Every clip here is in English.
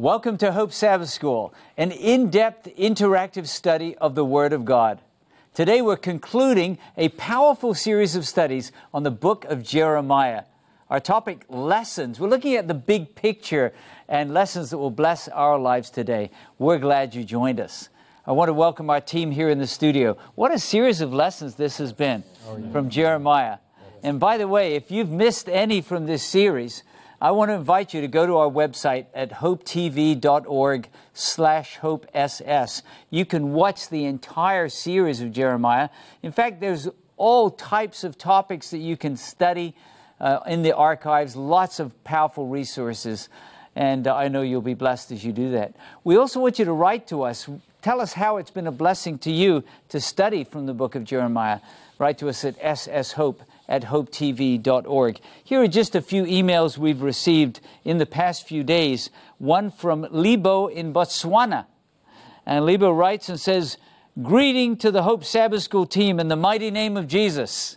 Welcome to Hope Sabbath School, an in-depth interactive study of the Word of God. Today we're concluding a powerful series of studies on the book of Jeremiah. Our topic, lessons. We're looking at the big picture and lessons that will bless our lives today. We're glad you joined us. I want to welcome our team here in the studio. What a series of lessons this has been from Jeremiah. And by the way, if you've missed any from this series, I want to invite you to go to our website at hopetv.org/hopess. You can watch the entire series of Jeremiah. In fact, there's all types of topics that you can study in the archives, lots of powerful resources, and I know you'll be blessed as you do that. We also want you to write to us. Tell us how it's been a blessing to you to study from the book of Jeremiah. Write to us at sshope@hopetv.org. Here are just a few emails we've received in the past few days. One from Lebo in Botswana. And Lebo writes and says, "Greeting to the Hope Sabbath School team in the mighty name of Jesus."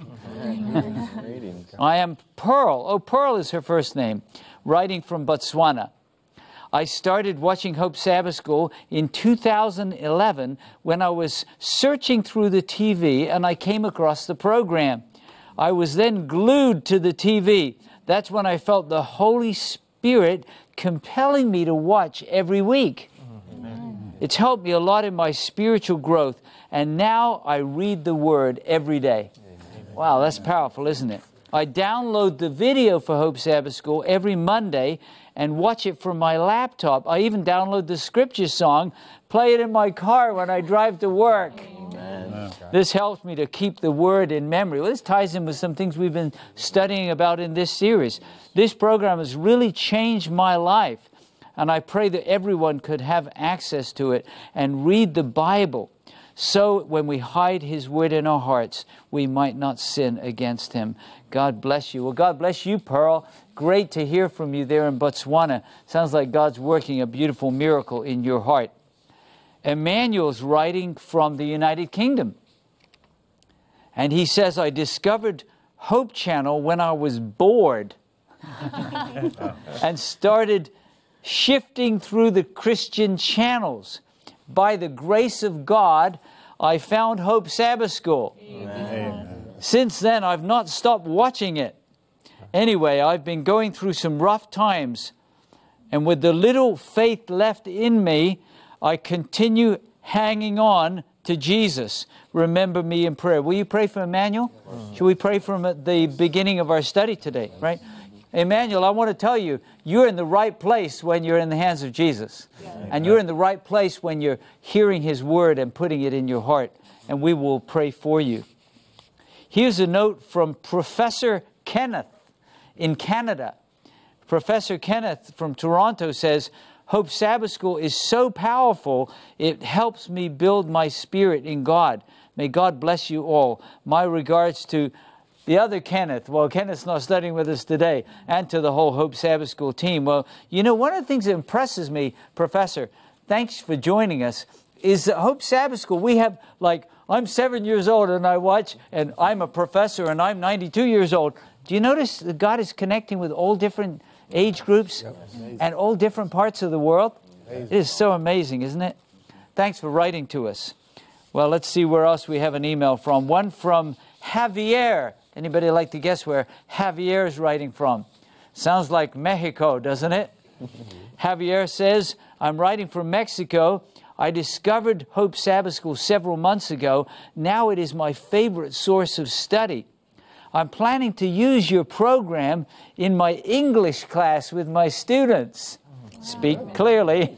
I am Pearl. Oh, Pearl is her first name. Writing from Botswana. I started watching Hope Sabbath School in 2011 when I was searching through the TV and I came across the program. I was then glued to the TV. That's when I felt the Holy Spirit compelling me to watch every week. Amen. It's helped me a lot in my spiritual growth, and now I read the Word every day. Amen. Wow, that's powerful, isn't it? I download the video for Hope Sabbath School every Monday and watch it from my laptop. I even download the scripture song, play it in my car when I drive to work. Amen. This helps me to keep the Word in memory. Well, this ties in with some things we've been studying about in this series. This program has really changed my life, and I pray that everyone could have access to it and read the Bible. So when we hide His Word in our hearts, we might not sin against Him. God bless you. Well, God bless you, Pearl. Great to hear from you there in Botswana. Sounds like God's working a beautiful miracle in your heart. Emmanuel's writing from the United Kingdom. And he says, I discovered Hope Channel when I was bored and started shifting through the Christian channels. By the grace of God, I found Hope Sabbath School. Amen. Since then, I've not stopped watching it. Anyway, I've been going through some rough times, and with the little faith left in me, I continue hanging on to Jesus. Remember me in prayer. Will you pray for Emmanuel? Should we pray for him at the beginning of our study today, right? Emmanuel, I want to tell you, you're in the right place when you're in the hands of Jesus. And you're in the right place when you're hearing His Word and putting it in your heart. And we will pray for you. Here's a note from Professor Kenneth in Canada. Professor Kenneth from Toronto says, Hope Sabbath School is so powerful, it helps me build my spirit in God. May God bless you all. My regards to the other Kenneth. Well, Kenneth's not studying with us today, and to the whole Hope Sabbath School team. Well, you know, one of the things that impresses me, Professor, thanks for joining us, is that Hope Sabbath School, we have, like, I'm 7 years old and I watch, and I'm a professor and I'm 92 years old. Do you notice that God is connecting with all different age groups and all different parts of the world? It is so amazing, isn't it? Thanks for writing to us. Well, let's see where else we have an email from. One from Javier. Anybody like to guess where Javier is writing from? Sounds like Mexico, doesn't it? Javier says, I'm writing from Mexico. I discovered Hope Sabbath School several months ago. Now it is my favorite source of study. I'm planning to use your program in my English class with my students. Speak clearly.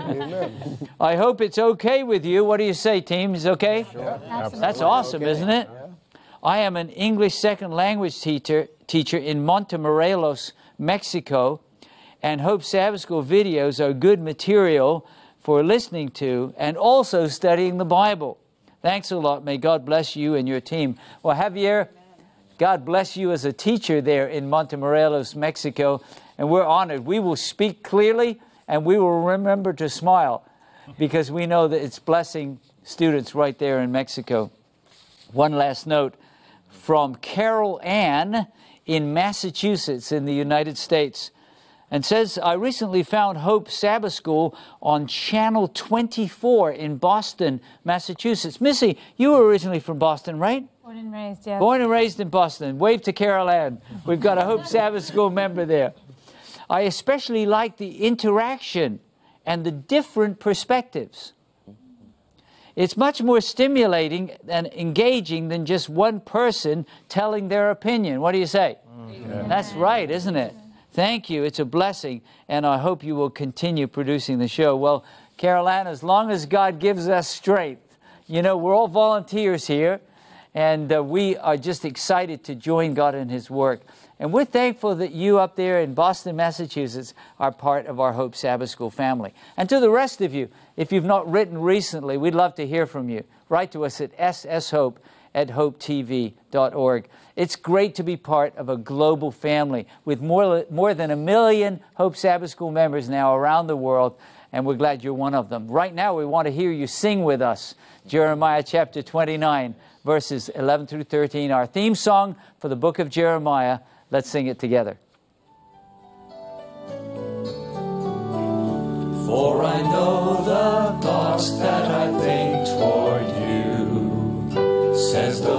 I hope it's okay with you. What do you say, team? Is it okay? Sure. That's awesome, isn't it? I am an English second language teacher in Montemorelos, Mexico, and Hope Sabbath School videos are good material for listening to and also studying the Bible. Thanks a lot. May God bless you and your team. Well, Javier, God bless you as a teacher there in Montemorelos, Mexico, and we're honored. We will speak clearly and we will remember to smile because we know that it's blessing students right there in Mexico. One last note from Carol Ann in Massachusetts in the United States. and says, I recently found Hope Sabbath School on Channel 24 in Boston, Massachusetts. Missy, you were originally from Boston, right? Born and raised, yes. Born and raised in Boston. Wave to Carol Ann. We've got a Hope Sabbath School member there. I especially like the interaction and the different perspectives. It's much more stimulating and engaging than just one person telling their opinion. What do you say? Yeah. That's right, isn't it? Thank you. It's a blessing, and I hope you will continue producing the show. Well, Carol Ann, as long as God gives us strength, we're all volunteers here, and we are just excited to join God in His work. And we're thankful that you up there in Boston, Massachusetts, are part of our Hope Sabbath School family. And to the rest of you, if you've not written recently, we'd love to hear from you. Write to us at sshope@hopetv.org. It's great to be part of a global family with more than 1 million Hope Sabbath School members now around the world, and we're glad you're one of them. Right now, we want to hear you sing with us, Jeremiah chapter 29, verses 11 through 13, our theme song for the book of Jeremiah. Let's sing it together. For I know the thoughts that I think toward you, says the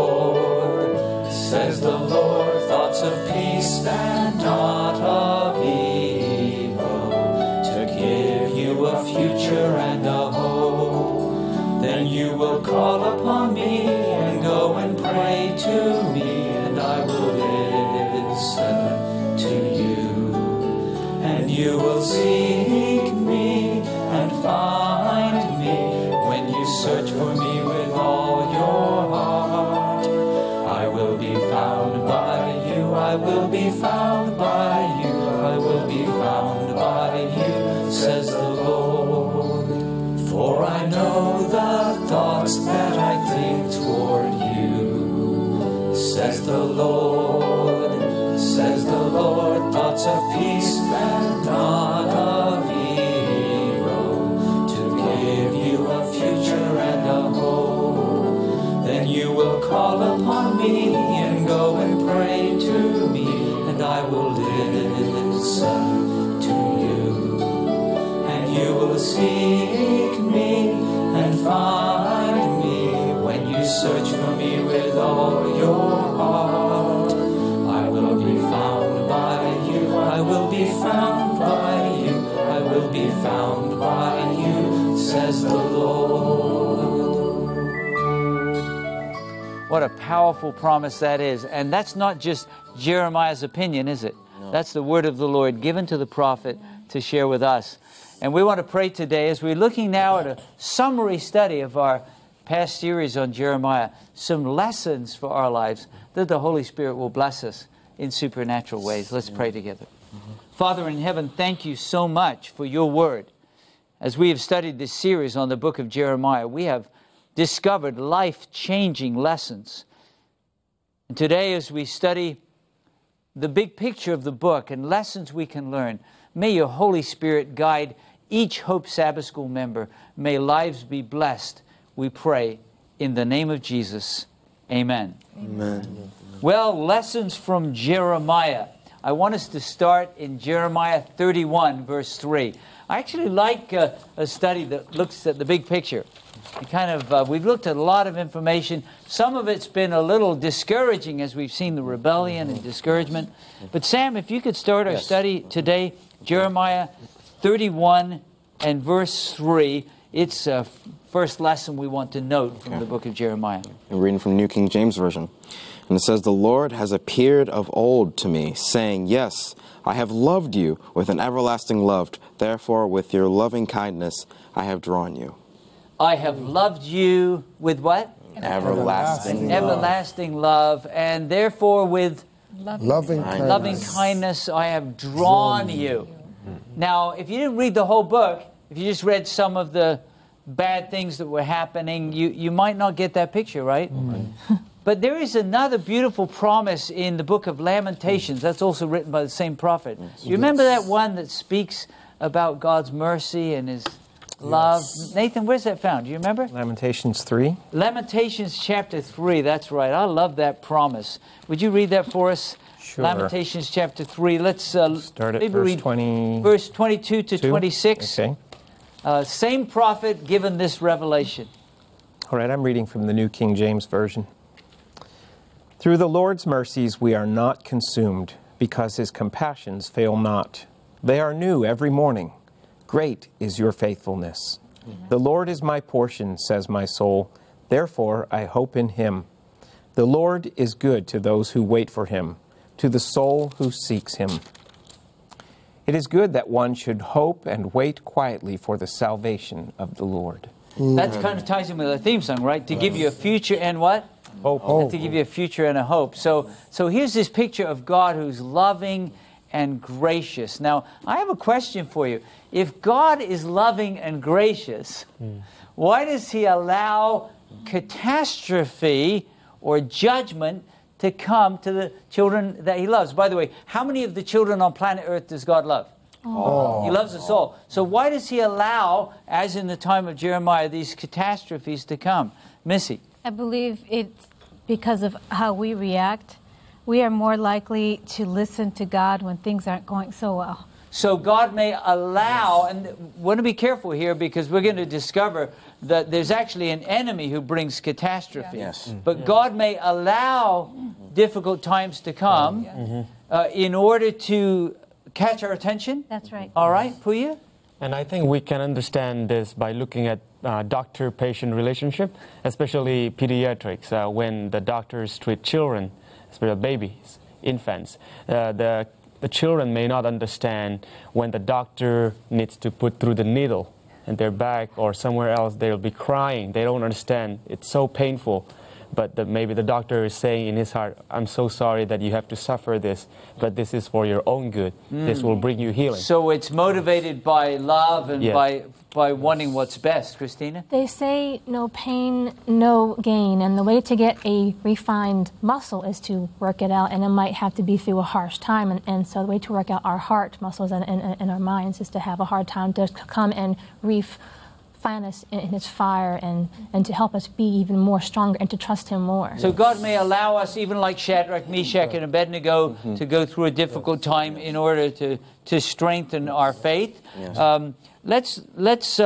Lord, thoughts of peace and not of evil, to give you a future and a hope. Then you will call upon me and go and pray to me, and I will listen to you. And you will seek me and find me when you search for me with all your heart. I will be found by you, I will be found by you, I will be found by you, says the Lord. For I know the thoughts that I think toward you, says the Lord, thoughts of peace and not of evil, to give you a future and a hope. Then you will call upon me and go and pray to me, and I will listen to you. And you will seek me and find me when you search for me with all your heart. I will be found by you, I will be found by you, I will be found by you, says the Lord. What a powerful promise that is. And that's not just Jeremiah's opinion, is it? No. That's the word of the Lord given to the prophet to share with us. And we want to pray today as we're looking now at a summary study of our past series on Jeremiah, some lessons for our lives that the Holy Spirit will bless us in supernatural ways. Let's pray together. Father in heaven, thank you so much for your word. As we have studied this series on the book of Jeremiah, we have discovered life-changing lessons. And today, as we study the big picture of the book and lessons we can learn, may your Holy Spirit guide each Hope Sabbath School member. May lives be blessed, we pray, in the name of Jesus. Amen. Amen. Well, lessons from Jeremiah. I want us to start in Jeremiah 31, verse 3. I actually like a study that looks at the big picture. We've looked at a lot of information. Some of it's been a little discouraging as we've seen the rebellion and discouragement. But Sam, if you could start our study today, Jeremiah 31 and verse 3. It's a first lesson we want to note from the book of Jeremiah. I'm reading from New King James Version. And it says, "The Lord has appeared of old to me, saying, Yes, I have loved you with an everlasting love. Therefore, with your loving kindness, I have drawn you." I have loved you with what? Everlasting love. Everlasting love. And therefore, with loving kindness, I have drawn you. Now, if you didn't read the whole book, if you just read some of the bad things that were happening, you might not get that picture, right? But there is another beautiful promise in the book of Lamentations. That's also written by the same prophet. You remember that one that speaks about God's mercy and His love? Yes. Nathan, where's that found? Do you remember? Lamentations 3. Lamentations chapter 3, that's right. I love that promise. Would you read that for us? Sure. Lamentations chapter 3. Let's Start at maybe verse read 20. verse 22 to 26. Okay. Same prophet given this revelation. All right, I'm reading from the New King James Version. Through the Lord's mercies we are not consumed, because his compassions fail not. They are new every morning. Great is your faithfulness. The Lord is my portion, says my soul. Therefore I hope in him. The Lord is good to those who wait for him, to the soul who seeks him. It is good that one should hope and wait quietly for the salvation of the Lord. That kind of ties in with the theme song, right? To give you a future and what? Hope. To give you a future and a hope. So here's this picture of God who's loving and gracious. Now, I have a question for you. If God is loving and gracious, why does he allow catastrophe or judgment to come to the children that he loves? By the way, how many of the children on planet Earth does God love? Oh. He loves us all. So why does he allow, as in the time of Jeremiah, these catastrophes to come? Missy? I believe it's because of how we react. We are more likely to listen to God when things aren't going so well. So God may allow, and we want to be careful here because we're going to discover that there's actually an enemy who brings catastrophe. Yes. But God may allow difficult times to come in order to catch our attention. That's right. All right, Puya? And I think we can understand this by looking at doctor-patient relationship, especially pediatrics, when the doctors treat children, especially babies, infants. The children may not understand when the doctor needs to put through the needle in their back or somewhere else. They'll be crying. They don't understand. It's so painful. But maybe the doctor is saying in his heart, I'm so sorry that you have to suffer this, but this is for your own good. This will bring you healing. So it's motivated by love and Yes. by wanting what's best. Christina? They say no pain, no gain. And the way to get a refined muscle is to work it out. And it might have to be through a harsh time. And so the way to work out our heart muscles and our minds is to have a hard time to come and refine us in his fire and to help us be even more stronger and to trust him more. So God may allow us, even like Shadrach, Meshach, and Abednego, to go through a difficult time in order to strengthen our faith. Yes. Let's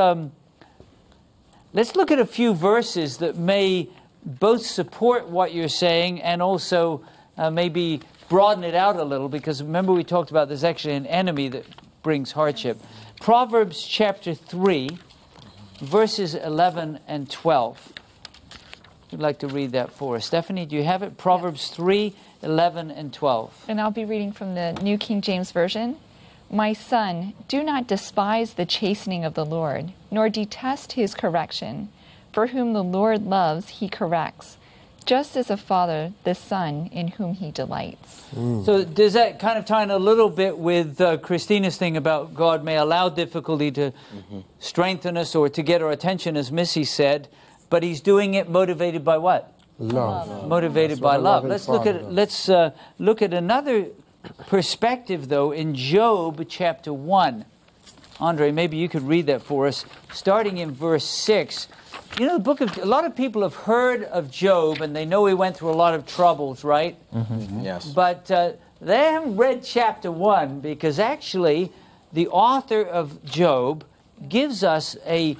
look at a few verses that may both support what you're saying and also maybe broaden it out a little, because remember we talked about there's actually an enemy that brings hardship. Proverbs chapter 3, verses 11 and 12. Who'd like to read that for us? Stephanie, do you have it? Proverbs 3, 11 and 12. And I'll be reading from the New King James Version. My son, do not despise the chastening of the Lord, nor detest his correction. For whom the Lord loves, he corrects, just as a father the son in whom he delights. So does that kind of tie in a little bit with Christina's thing about God may allow difficulty to strengthen us or to get our attention, as Missy said, but he's doing it motivated by what? Love. Motivated by love. Let's look at another perspective, though, in Job chapter 1. Andre, maybe you could read that for us, starting in verse 6. You know, a lot of people have heard of Job, and they know he went through a lot of troubles, right? Yes. But they haven't read chapter 1, because actually the author of Job gives us a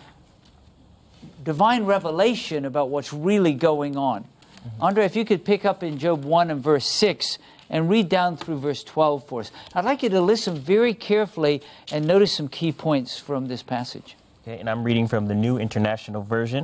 divine revelation about what's really going on. Andre, if you could pick up in Job 1 and verse 6 and read down through verse 12 for us. I'd like you to listen very carefully and notice some key points from this passage. Okay, and I'm reading from the New International Version.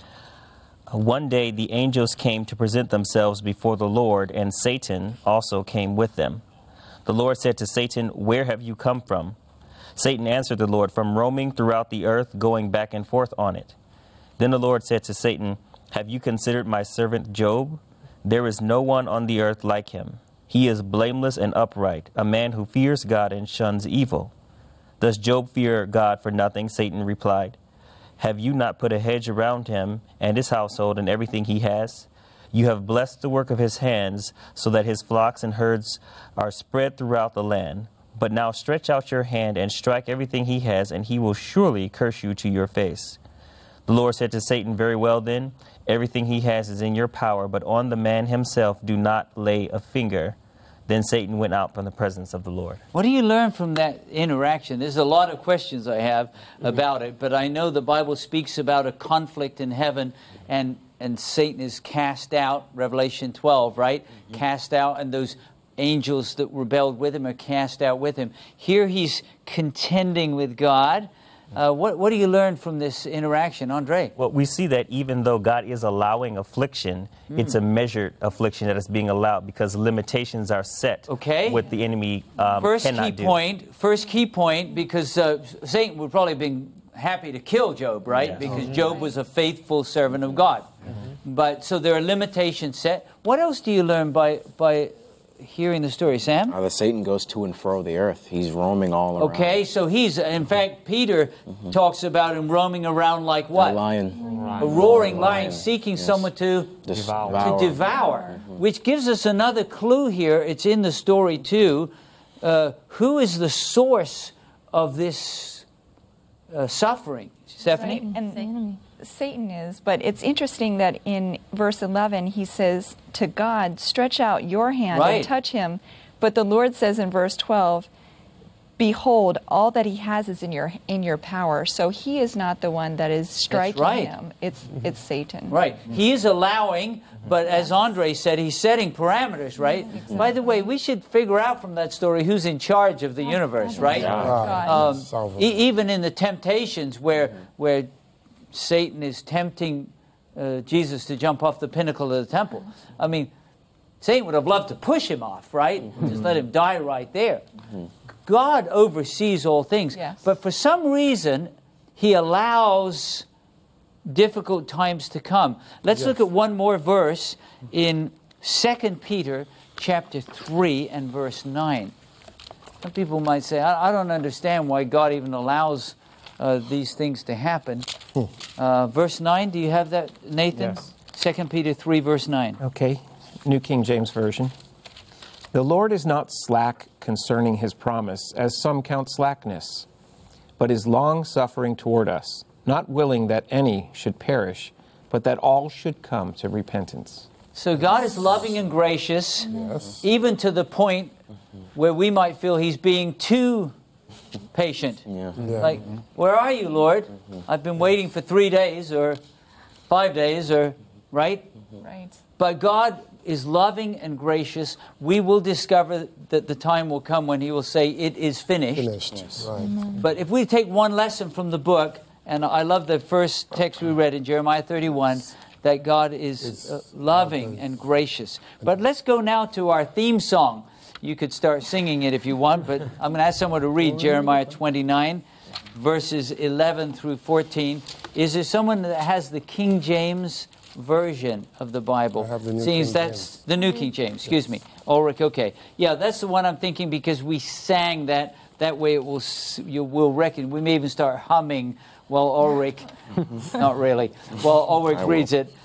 One day the angels came to present themselves before the Lord, and Satan also came with them. The Lord said to Satan, "Where have you come from?" Satan answered the Lord, "From roaming throughout the earth, going back and forth on it." Then the Lord said to Satan, "Have you considered my servant Job? There is no one on the earth like him. He is blameless and upright, a man who fears God and shuns evil." "Does Job fear God for nothing?" Satan replied. "Have you not put a hedge around him and his household and everything he has? You have blessed the work of his hands, so that his flocks and herds are spread throughout the land. But now stretch out your hand and strike everything he has, and he will surely curse you to your face." The Lord said to Satan, "Very well then, everything he has is in your power, but on the man himself do not lay a finger." Then Satan went out from the presence of the Lord. What do you learn from that interaction? There's a lot of questions I have about it, but I know the Bible speaks about a conflict in heaven, and Satan is cast out, Revelation 12, right? Cast out, and those angels that rebelled with him are cast out with him. Here he's contending with God. What do you learn from this interaction, Andre? Well, we see that even though God is allowing affliction, it's a measured affliction that is being allowed because limitations are set. Okay. What the enemy First cannot do. First key point, because Satan would probably have been happy to kill Job, right? Yes. Because Job was a faithful servant of God. But so there are limitations set. What else do you learn by hearing the story, Sam? That Satan goes to and fro the earth. He's roaming all around. Okay, so he's, in fact, Peter talks about him roaming around like what? A lion. A roaring lion, seeking someone to devour. Which gives us another clue here. It's in the story too. Who is the source of this suffering? Stephanie? Right. And Satan is, but it's interesting that in verse 11 he says to God, stretch out your hand and touch him. But the Lord says in verse 12, behold, all that he has is in your power. So he is not the one that is striking him. It's Satan. Right. He is allowing, but as Andre said, he's setting parameters, right? Exactly. By the way, we should figure out from that story who's in charge of the universe, right? Even in the temptations where Satan is tempting Jesus to jump off the pinnacle of the temple. I mean, Satan would have loved to push him off, right? Just let him die right there. God oversees all things. Yes. But for some reason, he allows difficult times to come. Let's look at one more verse in 2 Peter chapter 3 and verse 9. Some people might say, I don't understand why God even allows these things to happen. Verse 9, do you have that, Nathan? Yes. 2 Peter 3, verse 9. Okay, New King James Version. The Lord is not slack concerning his promise, as some count slackness, but is long-suffering toward us, not willing that any should perish, but that all should come to repentance. So God is loving and gracious, even to the point where we might feel he's being too patient. Like, where are you, Lord? I've been waiting for 3 days or 5 days or, right? Right. But God is loving and gracious. We will discover that the time will come when he will say, it is finished. Right. But if we take one lesson from the book, and I love the first text we read in Jeremiah 31, that God is loving and gracious. But let's go now to our theme song. You could start singing it if you want, but I'm going to ask someone to read Jeremiah 29, verses 11 through 14. Is there someone that has the King James version of the Bible? I have the New Seeing King that's James. the New King James, excuse me. Ulrich, okay. Yeah, that's the one I'm thinking because we sang that. That way it will, you will reckon. We may even start humming while Ulrich, not really, while Ulrich reads it.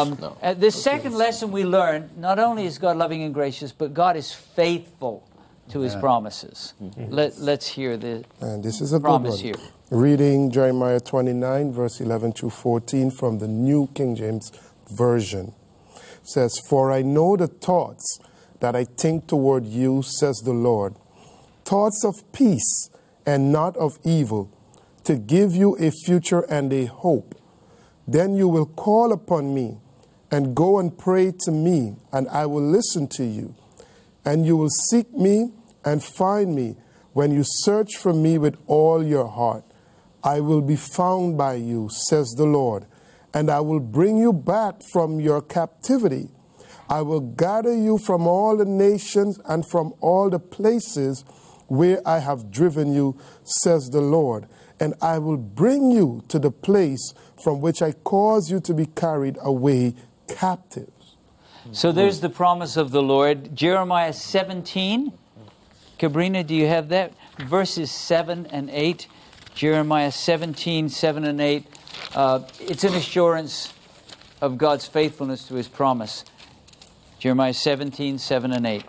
The second lesson we learn, not only is God loving and gracious, but God is faithful to his promises. Let's hear the And this is a promise good one. here. Reading Jeremiah 29, verse 11 to 14 from the New King James Version. It says, for I know the thoughts that I think toward you, says the Lord, thoughts of peace and not of evil, to give you a future and a hope. Then you will call upon me and go and pray to me, and I will listen to you. And you will seek me and find me when you search for me with all your heart. I will be found by you, says the Lord, and I will bring you back from your captivity. I will gather you from all the nations and from all the places where I have driven you, says the Lord, and I will bring you to the place from which I caused you to be carried away captives. So there's the promise of the Lord. Jeremiah 17. Cabrina, do you have that? Verses 7 and 8. Jeremiah 17, 7 and 8. It's an assurance of God's faithfulness to his promise. Jeremiah 17, 7 and 8.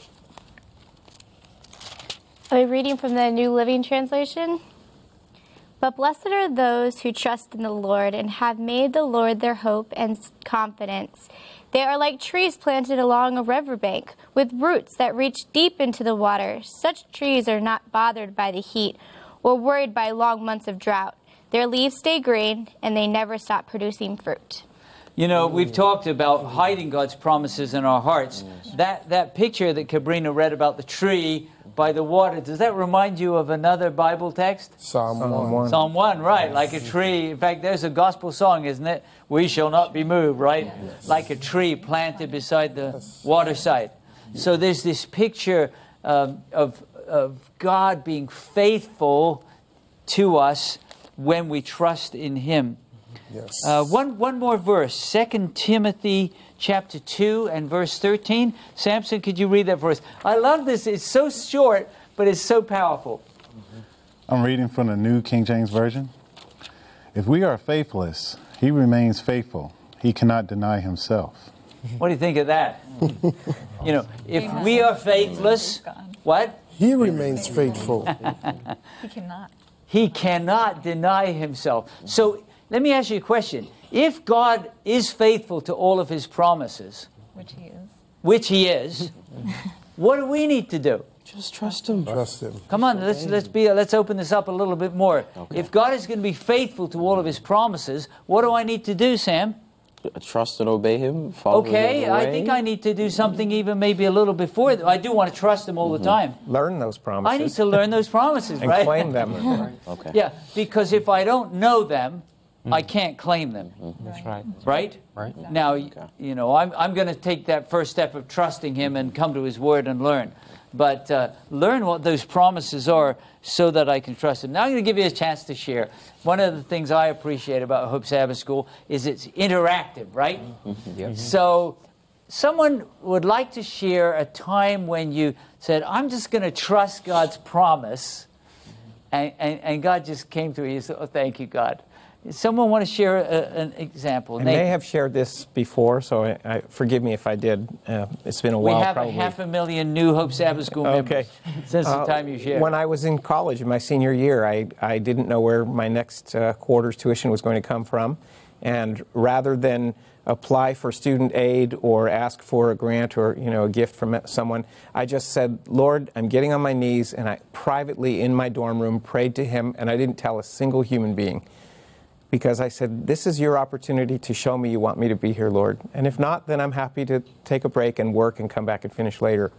I'm reading from the New Living Translation. But blessed are those who trust in the Lord and have made the Lord their hope and confidence. They are like trees planted along a riverbank, with roots that reach deep into the water. Such trees are not bothered by the heat or worried by long months of drought. Their leaves stay green, and they never stop producing fruit. You know, we've talked about hiding God's promises in our hearts. That picture that Cabrina read about the tree by the water, does that remind you of another Bible text? Psalm 1. Psalm 1, right, like a tree. In fact, there's a gospel song, isn't it? We shall not be moved, right? Yes. Like a tree planted beside the waterside. So there's this picture of God being faithful to us when we trust in Him. Yes. One more verse, 2 Timothy chapter 2 and verse 13. Samson, could you read that for us? I love this. It's so short, but it's so powerful. I'm reading from the New King James Version. If we are faithless, He remains faithful. He cannot deny Himself. What do you think of that? You know, if we are faithless, what? He remains faithful. He cannot. He cannot deny Himself. So let me ask you a question. If God is faithful to all of His promises, which He is, what do we need to do? Just trust Him. Trust Him. Come on, let's open this up a little bit more. Okay. If God is going to be faithful to all of His promises, what do I need to do, Sam? Trust and obey Him. Follow okay, Him I think I need to do something even maybe a little before. I do want to trust Him all the time. Learn those promises. I need to learn those promises, and right? claim them. Okay. Yeah, because if I don't know them, I can't claim them. That's right. Right? Right. Now, you know, I'm going to take that first step of trusting Him and come to His Word and learn. But learn what those promises are so that I can trust Him. Now I'm going to give you a chance to share. One of the things I appreciate about Hope Sabbath School is it's interactive, right? Yep. So someone would like to share a time when you said, I'm just going to trust God's promise, and God just came through. You said, oh, thank you, God. Someone want to share an example? I may have shared this before, so forgive me if I did. It's been a while, probably. We have 500,000 new Hope Sabbath School members since the time you shared. When I was in college in my senior year, I didn't know where my next quarter's tuition was going to come from. And rather than apply for student aid or ask for a grant or, you know, a gift from someone, I just said, Lord, I'm getting on my knees, and I privately in my dorm room prayed to Him, and I didn't tell a single human being. Because I said, this is your opportunity to show me you want me to be here, Lord. And if not, then I'm happy to take a break and work and come back and finish later.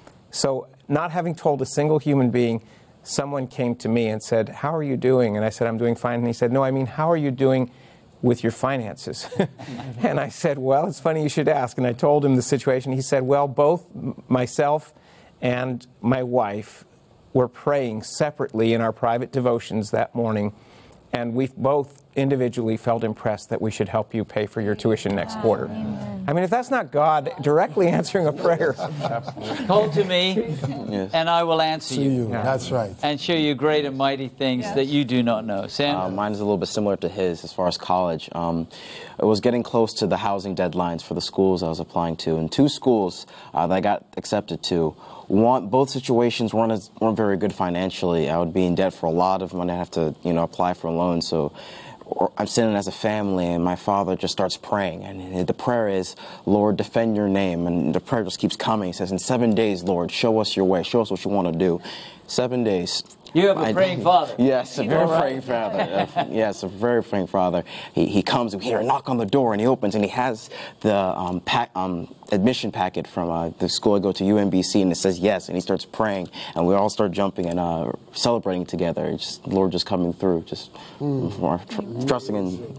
So not having told a single human being, someone came to me and said, how are you doing? And I said, I'm doing fine. And he said, no, I mean, how are you doing with your finances? And I said, well, it's funny you should ask. And I told him the situation. He said, well, both myself and my wife were praying separately in our private devotions that morning. And we've both individually felt impressed that we should help you pay for your tuition next quarter. Amen. I mean, if that's not God directly answering a prayer. Call to me, and I will answer you. Yeah. That's right. And show you great and mighty things that you do not know. Sam? Mine is a little bit similar to his as far as college. It was getting close to the housing deadlines for the schools I was applying to. And 2 schools that I got accepted to, both situations weren't very good financially. I would be in debt for a lot of money. I'd have to, apply for a loan. So I'm sitting as a family, and my father just starts praying. And the prayer is, Lord, defend your name. And the prayer just keeps coming. He says, in 7 days, Lord, show us your way. Show us what you want to do. 7 days. You have a praying father. Yes, a very praying father. Yes, a very praying father. He comes, we hear a knock on the door, and he opens, and he has the admission packet from the school I go to, UMBC, and it says yes, and he starts praying, and we all start jumping and celebrating together. Just Lord just coming through, just trusting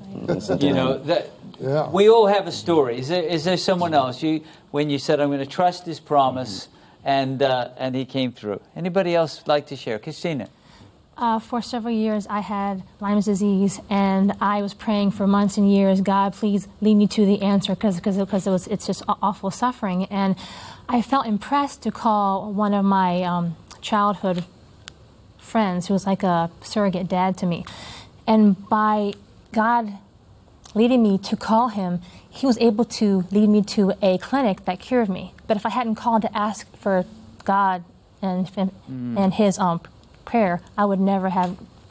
in. We all have a story. Is there someone else? When you said, I'm going to trust His promise, and He came through. Anybody else like to share? Christina. For several years, I had Lyme's disease, and I was praying for months and years, God, please lead me to the answer, because it's just awful suffering. And I felt impressed to call one of my childhood friends, who was like a surrogate dad to me. And by God leading me to call him, he was able to lead me to a clinic that cured me. But if I hadn't called to ask for God and His prayer, I would never have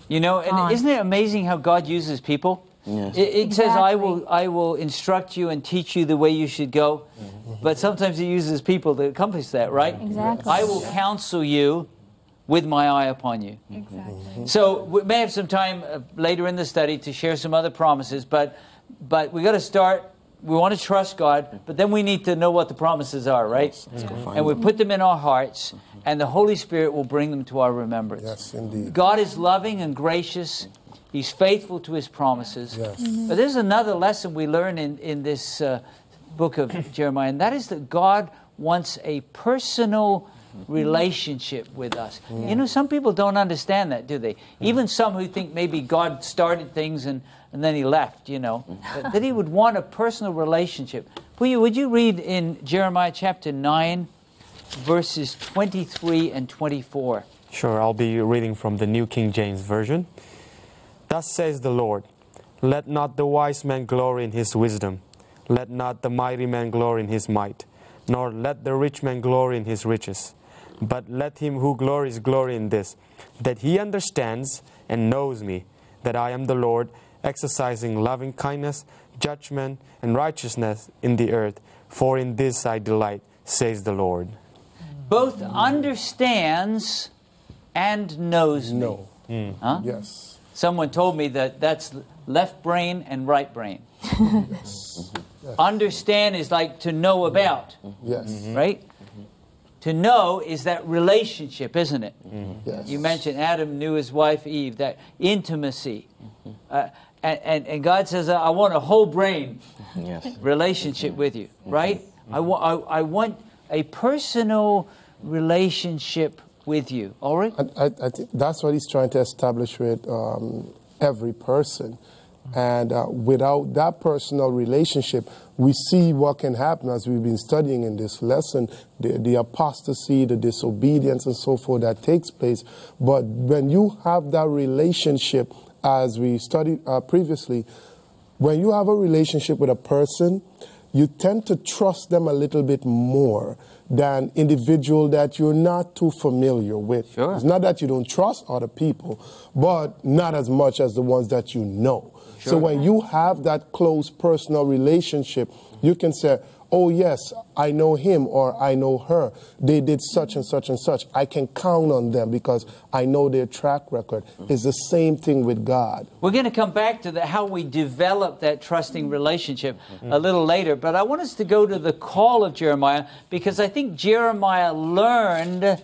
You know, and isn't it amazing how God uses people? Yes. It says, I will instruct you and teach you the way you should go. But sometimes he uses people to accomplish that, right? Exactly. I will counsel you with my eye upon you. Exactly. So we may have some time later in the study to share some other promises, but we got to start. We want to trust God, but then we need to know what the promises are, right? And we put them in our hearts, and the Holy Spirit will bring them to our remembrance. Yes, indeed. God is loving and gracious. He's faithful to His promises. Yes. But there's another lesson we learn in this book of Jeremiah, and that is that God wants a personal relationship with us. You know, some people don't understand that, do they? Even some who think maybe God started things and then He left, you know. That He would want a personal relationship. Would you read in Jeremiah chapter 9, verses 23 and 24? Sure, I'll be reading from the New King James Version. Thus says the Lord, let not the wise man glory in his wisdom, let not the mighty man glory in his might, nor let the rich man glory in his riches. But let him who glories glory in this, that he understands and knows me, that I am the Lord, exercising loving kindness, judgment, and righteousness in the earth. For in this I delight, says the Lord. Both understands and knows me. No. Huh? Yes. Someone told me that's left brain and right brain. Yes. Understand is like to know about, Yes. right? To know is that relationship, isn't it? Yes. You mentioned Adam knew his wife Eve, that intimacy. And God says, I want a whole brain relationship with you, right? I want a personal relationship with you. All right? I think that's what He's trying to establish with every person. And without that personal relationship, we see what can happen as we've been studying in this lesson, the apostasy, the disobedience, and so forth that takes place. But when you have that relationship, as we studied previously, when you have a relationship with a person, you tend to trust them a little bit more than individual that you're not too familiar with. Sure. It's not that you don't trust other people, but not as much as the ones that you know. Sure. So when you have that close personal relationship, you can say, oh yes, I know him or I know her. They did such and such and such. I can count on them because I know their track record. It's the same thing with God. We're going to come back to how we develop that trusting relationship a little later. But I want us to go to the call of Jeremiah, because I think Jeremiah learned,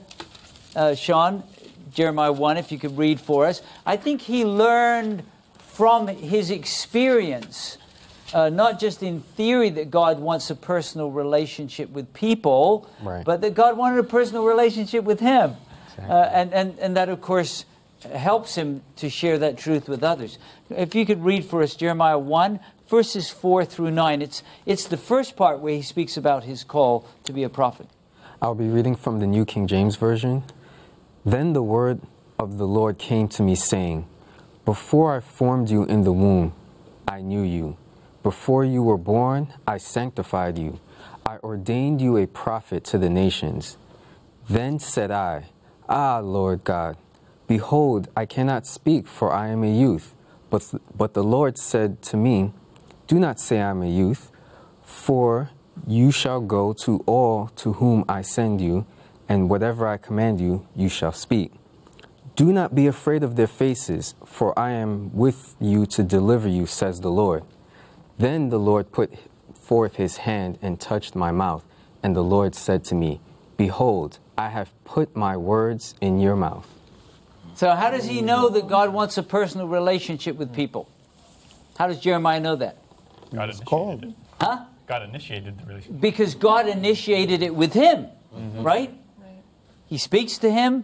Sean, Jeremiah 1, if you could read for us. I think he learned from his experience, not just in theory that God wants a personal relationship with people, but that God wanted a personal relationship with him. Exactly. And that, of course, helps him to share that truth with others. If you could read for us Jeremiah 1, verses 4 through 9. It's the first part where he speaks about his call to be a prophet. I'll be reading from the New King James Version. Then the word of the Lord came to me, saying, before I formed you in the womb, I knew you. Before you were born, I sanctified you. I ordained you a prophet to the nations. Then said I, Ah, Lord God, behold, I cannot speak, for I am a youth. But the Lord said to me, do not say I am a youth, for you shall go to all to whom I send you, and whatever I command you, you shall speak. Do not be afraid of their faces, for I am with you to deliver you, says the Lord. Then the Lord put forth his hand and touched my mouth, and the Lord said to me, behold, I have put my words in your mouth. So how does he know that God wants a personal relationship with people? How does Jeremiah know that? God initiated it. Huh? God initiated the relationship. Because God initiated it with him, right? He speaks to him.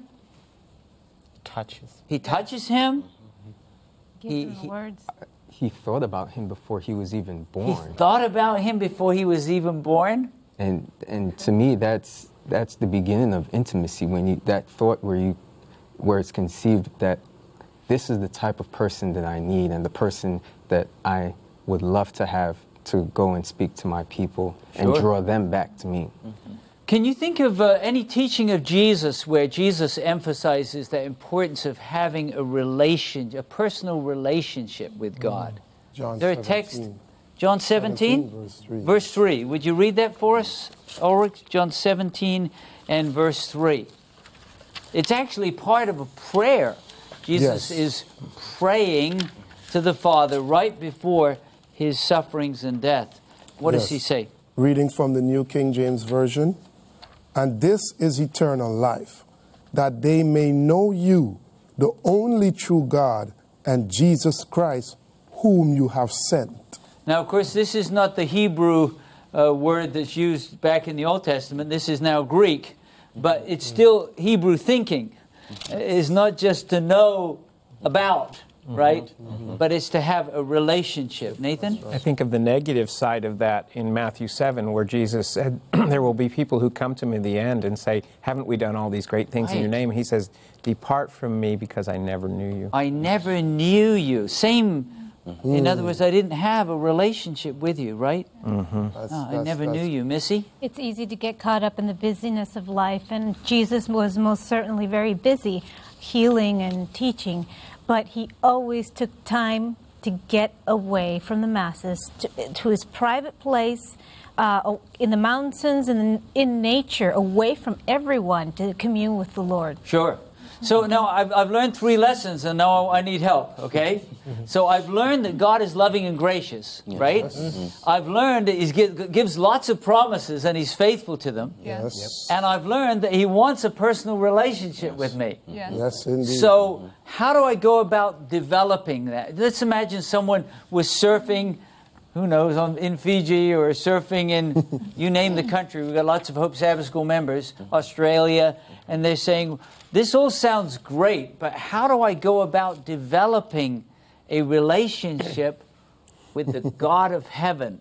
He touches him. Words. He thought about him before he was even born. He thought about him before he was even born. And to me, that's the beginning of intimacy, when that thought where it's conceived that this is the type of person that I need and the person that I would love to have to go and speak to my people and draw them back to me. Can you think of any teaching of Jesus where Jesus emphasizes the importance of having a personal relationship with God? John Is there a 17. text? John 17? verse 3. Verse 3. Would you read that for us, Ulrich? John 17 and verse 3. It's actually part of a prayer. Jesus is praying to the Father right before his sufferings and death. What does he say? Reading from the New King James Version. And this is eternal life, that they may know you, the only true God, and Jesus Christ, whom you have sent. Now, of course, this is not the Hebrew word that's used back in the Old Testament. This is now Greek, but it's still Hebrew thinking. It's not just to know about, right? But it's to have a relationship. Nathan? I think of the negative side of that in Matthew 7, where Jesus said, there will be people who come to him in the end and say, haven't we done all these great things in your name? He says, depart from me because I never knew you. I never knew you. Same, in other words, I didn't have a relationship with you, right? I never knew you. Missy? It's easy to get caught up in the busyness of life, and Jesus was most certainly very busy healing and teaching, but he always took time to get away from the masses, to his private place, in the mountains and in nature, away from everyone, to commune with the Lord. Sure. So now I've learned 3 lessons, and now I need help, okay? So I've learned that God is loving and gracious, right? I've learned that he gives lots of promises, and he's faithful to them. Yes. And I've learned that he wants a personal relationship with me. Yes, indeed. So how do I go about developing that? Let's imagine someone was surfing, who knows, in Fiji, or surfing in, you name the country. We've got lots of Hope Sabbath School members, Australia, and they're saying, this all sounds great, but how do I go about developing a relationship with the God of heaven?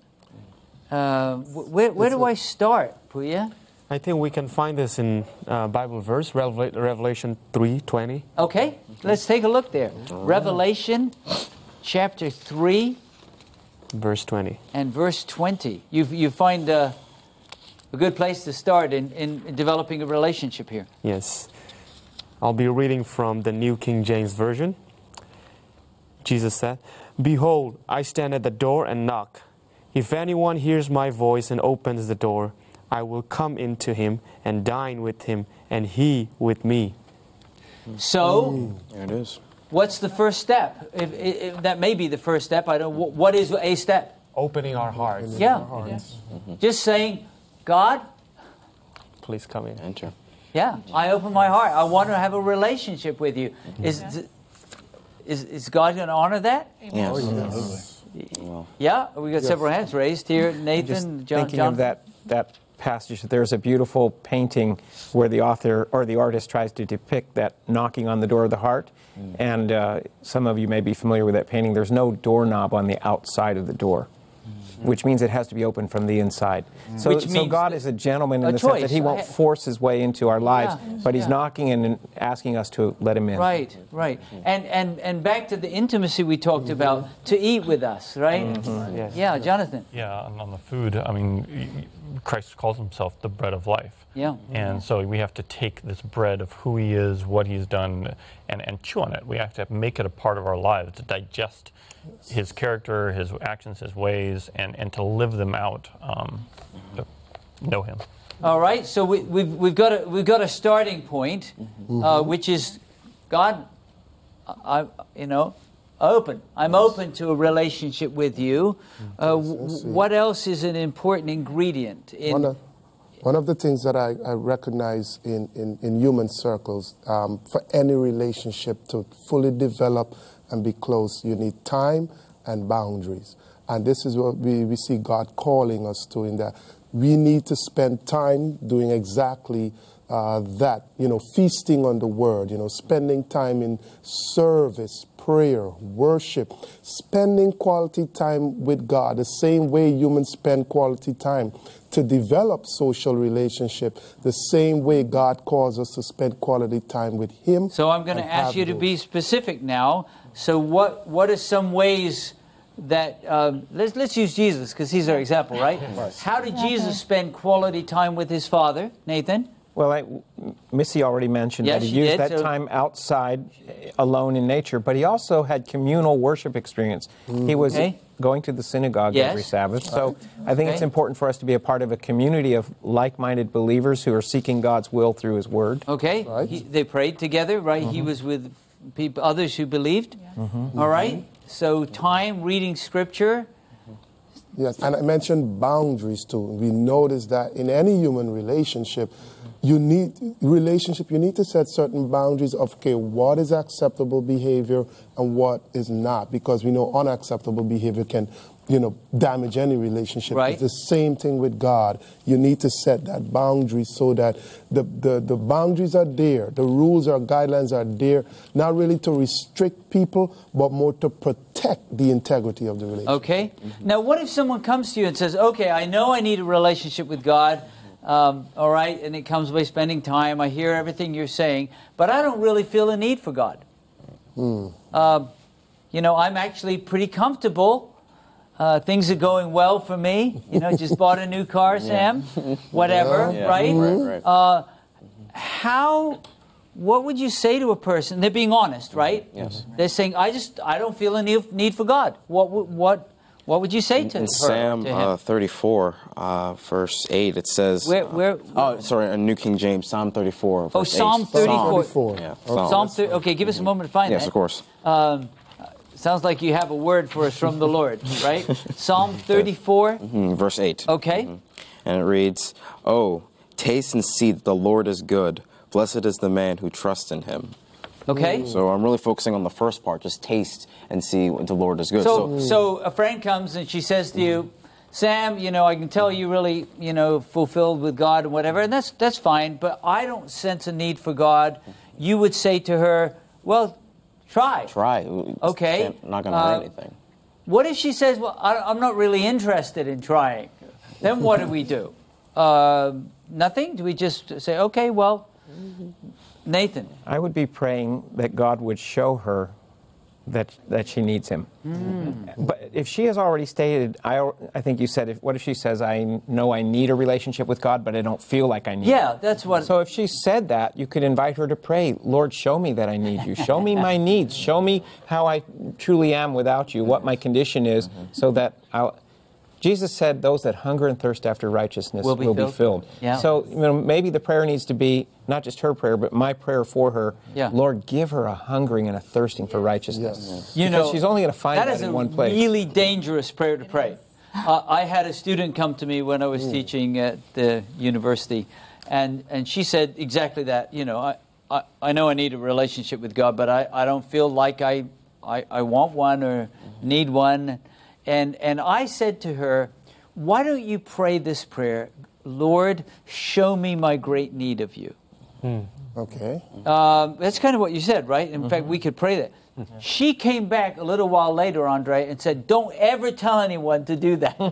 Where do I start, Puya? I think we can find this in Bible verse, Revelation 3:20. Okay, let's take a look there. Revelation chapter 3. Verse 20. And verse 20. You find a good place to start in developing a relationship here. Yes. I'll be reading from the New King James Version. Jesus said, "Behold, I stand at the door and knock. If anyone hears my voice and opens the door, I will come into him and dine with him, and he with me." So, there it is. What's the first step? If that may be the first step. I don't. What is a step? Opening our hearts. Yeah. Just saying, God, please come in. Enter. Yeah, I open my heart. I want to have a relationship with you. Is God going to honor that? Yes. Yeah, we got several hands raised here. Nathan, John. Thinking of that passage, there's a beautiful painting where the author or the artist tries to depict that knocking on the door of the heart. And some of you may be familiar with that painting. There's no doorknob on the outside of the door, which means it has to be open from the inside. So God is a gentleman in the sense that he won't force his way into our lives, but he's knocking and asking us to let him in. Right. And back to the intimacy we talked about, to eat with us, right? Yeah, Jonathan. Yeah, and on the food, I mean, Christ calls himself the bread of life. Yeah. And so we have to take this bread of who he is, what he's done, and chew on it. We have to make it a part of our lives, to digest his character, his actions, his ways, and to live them out, to know him. All right, so we've got a starting point, which is God. Open. I'm open to a relationship with you. What else is an important ingredient in? One of the things that I recognize in human circles, for any relationship to fully develop and be close, you need time and boundaries. And this is what we see God calling us to, in that we need to spend time doing exactly that, feasting on the Word, spending time in service, prayer, worship, spending quality time with God, the same way humans spend quality time to develop social relationship, the same way God calls us to spend quality time with Him. So I'm going to ask you to be specific now. So what are some ways that let's use Jesus because he's our example, right? How did Jesus spend quality time with his Father, Nathan? Well, Missy already mentioned Yes, that he she used did, that so- time outside, alone in nature, but he also had communal worship experience. He was Okay. going to the synagogue Yes. every Sabbath. So I think it's Okay. important for us to be a part of a community of like-minded believers who are seeking God's will through his word. Okay, they prayed together, right? He was with people, others who believed. All right, so time reading Scripture. Yes, and I mentioned boundaries too. We notice that in any human relationship, you need to set certain boundaries of, okay, what is acceptable behavior and what is not, because we know unacceptable behavior can, damage any relationship. Right. It's the same thing with God. You need to set that boundary so that the boundaries are there, the rules or guidelines are there, not really to restrict people, but more to protect the integrity of the relationship. Okay. Now, what if someone comes to you and says, okay, I know I need a relationship with God, all right, and it comes by spending time. I hear everything you're saying, but I don't really feel a need for God. I'm actually pretty comfortable. Things are going well for me. Just bought a new car, Sam. Whatever, Yeah. right? Right. What would you say to a person? They're being honest, right? Yes. They're saying, I don't feel a need for God. What would you say to her? In Psalm to him? 34, verse 8, it says... Where? Oh, sorry, a New King James, Psalm 34, verse 8. Psalm 34. Yeah, Okay, give us a moment to find that. Yes, of course. Sounds like you have a word for us from the Lord, right? Psalm 34. Verse 8. Okay. And it reads, "Oh, taste and see that the Lord is good. Blessed is the man who trusts in him." Okay. So I'm really focusing on the first part, just taste and see what the Lord is good. So a friend comes and she says to you, Sam, I can tell you really, fulfilled with God and whatever, and that's fine, but I don't sense a need for God. You would say to her, well, try. Okay. Not going to hurt anything. What if she says, well, I'm not really interested in trying? Then what do we do? Nothing? Do we just say, okay, well, Nathan? I would be praying that God would show her that she needs him. But if she has already stated, I think you said, what if she says, I know I need a relationship with God, but I don't feel like I need it? Yeah, that's what... So if she said that, you could invite her to pray, Lord, show me that I need you. Show me my needs. Show me how I truly am without you, what my condition is, so that Jesus said, those that hunger and thirst after righteousness will be filled. Yeah. So maybe the prayer needs to be not just her prayer, but my prayer for her. Yeah. Lord, give her a hungering and a thirsting for righteousness. Yes. Because she's only going to find that in one place. That is a really dangerous prayer to pray. I had a student come to me when I was teaching at the university, and she said exactly that. I know I need a relationship with God, but I don't feel like I want one or need one. And I said to her, why don't you pray this prayer? Lord, show me my great need of you. Okay. That's kind of what you said, right? In fact, we could pray that. She came back a little while later, Andre, and said, don't ever tell anyone to do that.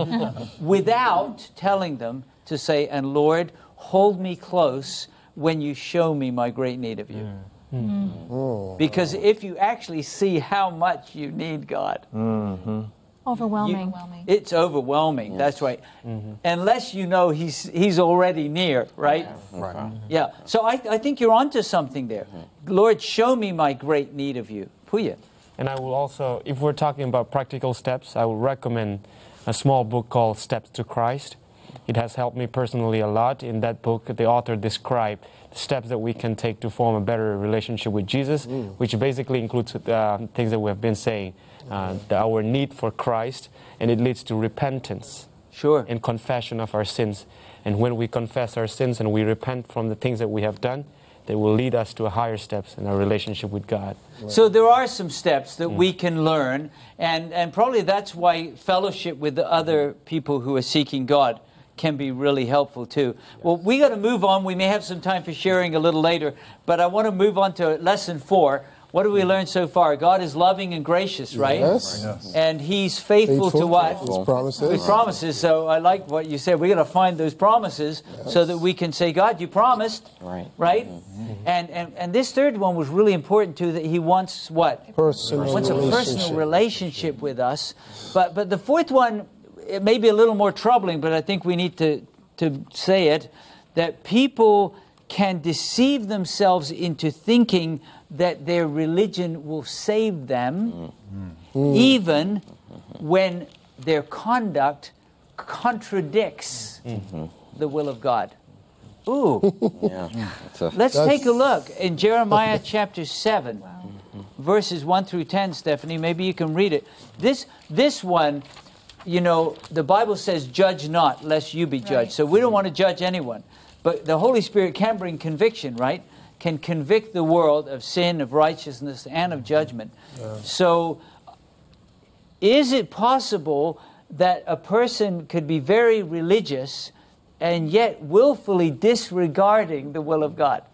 Without telling them to say, and Lord, hold me close when you show me my great need of you. Because if you actually see how much you need God, Overwhelming. it's overwhelming. That's right. Unless you know he's already near, right? Right. Yeah. So I think you're onto something there. Lord, show me my great need of you. Puya. And I will also, if we're talking about practical steps, I would recommend a small book called Steps to Christ. It has helped me personally a lot. In that book, the author described the steps that we can take to form a better relationship with Jesus, which basically includes things that we have been saying. Our need for Christ, and it leads to repentance. Sure. And confession of our sins. And when we confess our sins and we repent from the things that we have done, they will lead us to higher steps in our relationship with God. So there are some steps that we can learn, and probably that's why fellowship with the other people who are seeking God can be really helpful too. Well, we got to move on. We may have some time for sharing a little later, but I want to move on to lesson 4. What have we learned so far? God is loving and gracious, right? Yes. And He's faithful to what? His promises. His promises. So I like what you said. We're going to find those promises so that we can say, God, you promised. Right? And this third one was really important too, that He wants what? He wants a personal relationship with us. But the fourth one, it may be a little more troubling, but I think we need to say it, that people can deceive themselves into thinking that their religion will save them, even when their conduct contradicts the will of God. Ooh. Let's take a look in Jeremiah chapter 7, verses 1 through 10, Stephanie. Maybe you can read it. This one, you know, the Bible says, judge not, lest you be judged. So we don't want to judge anyone. But the Holy Spirit can bring conviction, right? Can convict the world of sin, of righteousness, and of judgment. So is it possible that a person could be very religious and yet willfully disregarding the will of God?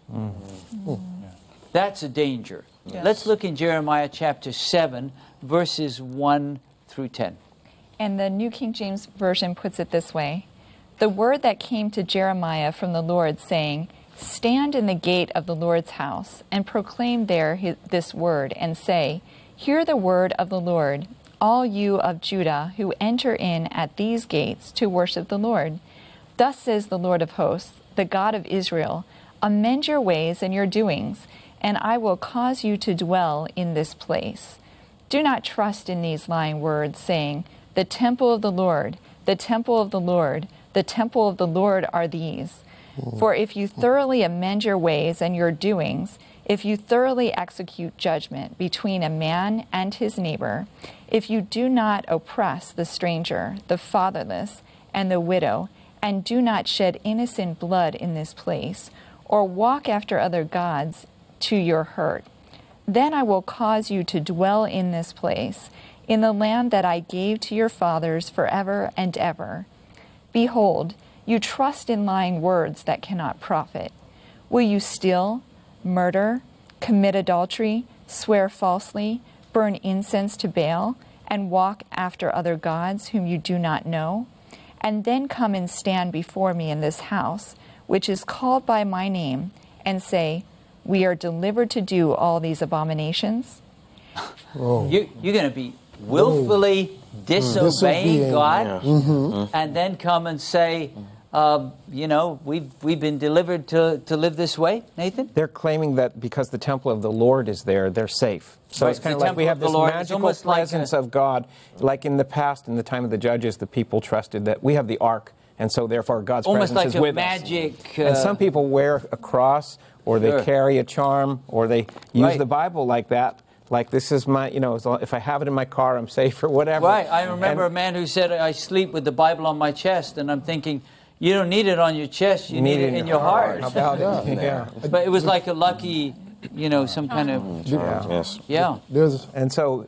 That's a danger. Let's look in Jeremiah chapter 7, verses 1 through 10. And the New King James Version puts it this way. The word that came to Jeremiah from the Lord, saying, Stand in the gate of the Lord's house, and proclaim there this word, and say, Hear the word of the Lord, all you of Judah who enter in at these gates to worship the Lord. Thus says the Lord of hosts, the God of Israel, Amend your ways and your doings, and I will cause you to dwell in this place. Do not trust in these lying words, saying, The temple of the Lord, the temple of the Lord, the temple of the Lord are these. For if you thoroughly amend your ways and your doings, if you thoroughly execute judgment between a man and his neighbor, if you do not oppress the stranger, the fatherless, and the widow, and do not shed innocent blood in this place, or walk after other gods to your hurt, then I will cause you to dwell in this place, in the land that I gave to your fathers forever and ever. Behold, you trust in lying words that cannot profit. Will you steal, murder, commit adultery, swear falsely, burn incense to Baal, and walk after other gods whom you do not know? And then come and stand before me in this house, which is called by my name, and say, We are delivered to do all these abominations? You're going to be willfully disobeying God, and then come and say, you know, we've been delivered to live this way, Nathan? They're claiming that because the temple of the Lord is there, they're safe. So it's kind of like we have this magical presence of God. Like in the past, in the time of the judges, the people trusted that we have the ark, and so therefore God's presence is with us. Almost like a magic... and some people wear a cross, or they carry a charm, or they use the Bible like that. Like, this is my, you know, if I have it in my car, I'm safe or whatever. Right. I remember a man who said, I sleep with the Bible on my chest, and I'm thinking, you don't need it on your chest, you need it in your heart. How about it? Yeah. But it was like a lucky, you know, some kind of... And so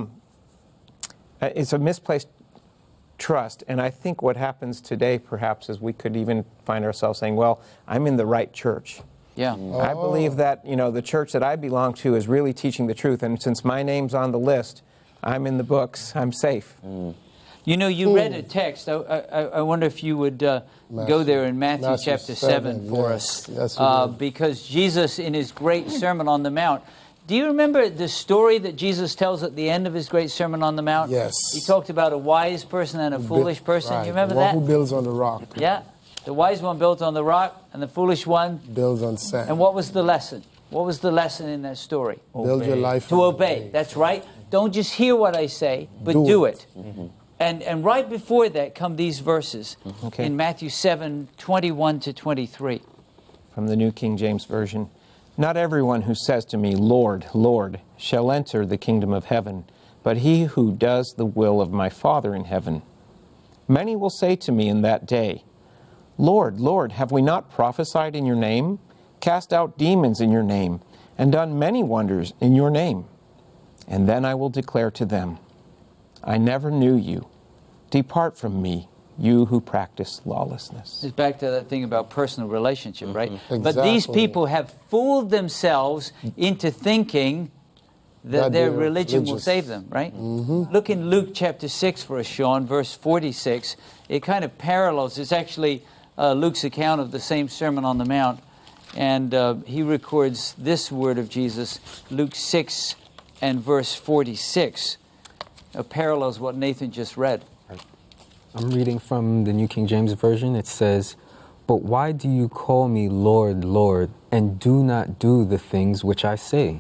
it's a misplaced trust. And I think what happens today, perhaps, is we could even find ourselves saying, well, I'm in the right church. I believe that, you know, the church that I belong to is really teaching the truth. And since my name's on the list, I'm in the books, I'm safe. You know, you read a text. I wonder if you would go there in Matthew chapter 7 for us. Because Jesus, in his great Sermon on the Mount, do you remember the story that Jesus tells at the end of his great Sermon on the Mount? Yes. He talked about a wise person and a foolish person. You remember that? The one who builds on the rock. Yeah. The wise one builds on the rock, and the foolish one builds on sand. And what was the lesson? What was the lesson in that story? Build your life to obey. That's right. Don't just hear what I say, but do it. And right before that come these verses in Matthew 7, 21 to 23. From the New King James Version. Not everyone who says to me, Lord, Lord, shall enter the kingdom of heaven, but he who does the will of my Father in heaven. Many will say to me in that day, Lord, Lord, have we not prophesied in your name, cast out demons in your name, and done many wonders in your name? And then I will declare to them, I never knew you. Depart from me, you who practice lawlessness. It's back to that thing about personal relationship, right? Exactly. But these people have fooled themselves into thinking that their religion will save them, right? Look in Luke chapter 6 for us, Sean, verse 46. It kind of parallels. It's actually Luke's account of the same Sermon on the Mount. And he records this word of Jesus, Luke 6 and verse 46. Parallels what Nathan just read. I'm reading from the New King James Version. It says, "But why do you call me Lord, Lord, and do not do the things which I say?"